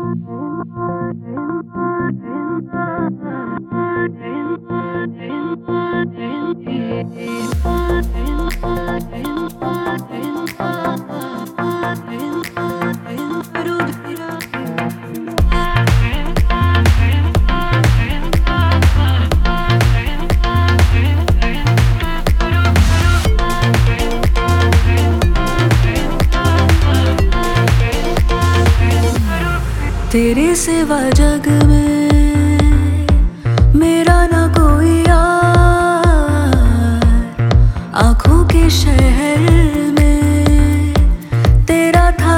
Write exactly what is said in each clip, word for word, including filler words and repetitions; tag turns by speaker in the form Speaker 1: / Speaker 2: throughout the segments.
Speaker 1: तेरे सिवा जग में मेरा ना कोई यार, आँखों के शहर में तेरा था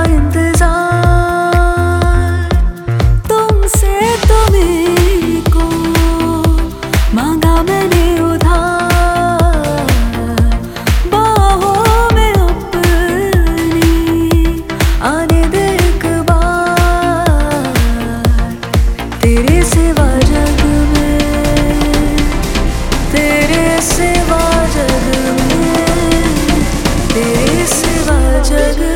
Speaker 1: इंतजार। तुमसे तुम्हीं को मांगा मैंने उधार, बाहों में अपनी आने दे एक बार। तेरे सिवा जग में, तेरे सिवा जग में, तेरे सिवा जग में।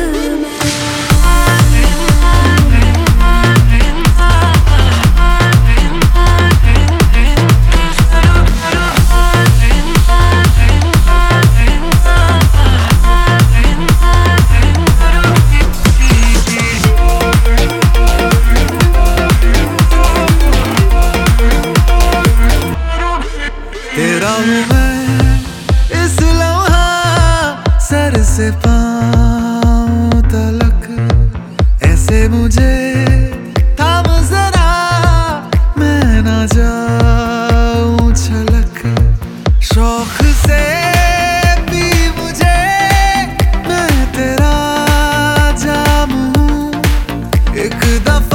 Speaker 2: तेरा हूँ मैं इस लम्हा, सर से पाँव तलक। ऐसे मुझे थाम जरा, मैं ना जाऊं छलक। शौक से भी मुझे, मैं तेरा जाम हूँ। एक दफा